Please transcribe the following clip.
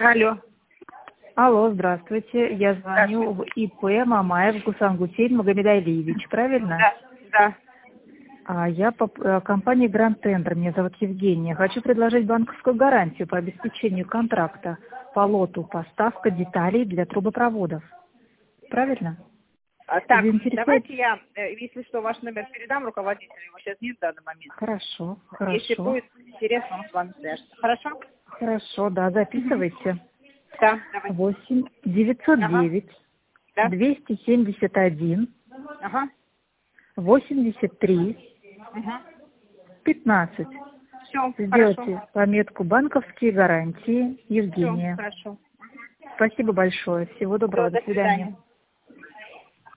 Алло. Алло, здравствуйте. Я звоню в ИП Мамаев Гусангутей Магомедалиевич, правильно? Да. Я по компании Гранд Тендер. Меня зовут Евгения. Хочу предложить банковскую гарантию по обеспечению контракта по лоту поставка деталей для трубопроводов. Правильно? Так, Заинтересует? давайте я, если что, ваш номер передам руководителю. Его сейчас нет в данный момент. Хорошо. Если будет интересно, он с вами свяжется. Хорошо? Хорошо, да, записывайте. Да, давайте. 8 909 Да. 271 Ага. 83 Угу. 15. Все, Сделайте хорошо. пометку «Банковские гарантии» Все, Евгения. хорошо. Спасибо большое. Всего доброго. Всё, До свидания.